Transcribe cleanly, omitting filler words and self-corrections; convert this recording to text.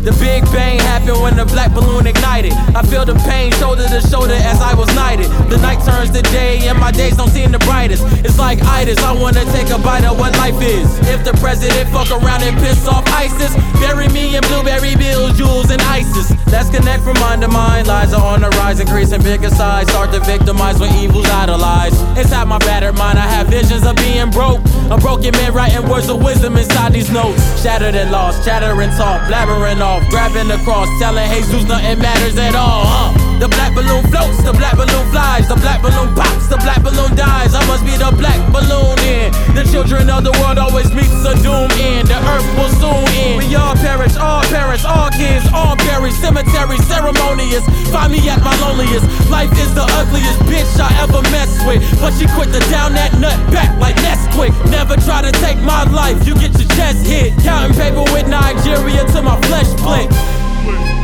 The Big Bang happened when the black balloon ignited. I feel the pain shoulder to shoulder as I was knighted. The night turns to day and my days don't seem the brightest. It's like itis, I wanna take a bite of what life is. If the president fuck around and piss off ISIS, bury me in blueberry bills, jewels, and ISIS. Let's connect from mind to mind. Lies are on the rise, increasing bigger size. Start to victimize when evil's idolized. Inside my battered mind, I have visions of being broke. A broken man writing words of wisdom inside these notes. Shattered and lost, chattering talk, blabbering off, grabbing the cross, telling Jesus nothing matters at all. The black balloon floats, the black balloon flies, the black balloon pops, the black balloon dies. I must be the black balloon in. The children of the world always meets a doom end. The earth will soon end. We all perish, all parents, all kids, all buried. Cemetery ceremonious, find me at my loneliest. Life is the ugliest bitch I ever messed with, but she quick to down that nut back like Nesquik. Never try to take my life, you get your chest hit. Counting paper with Nigeria till my flesh split.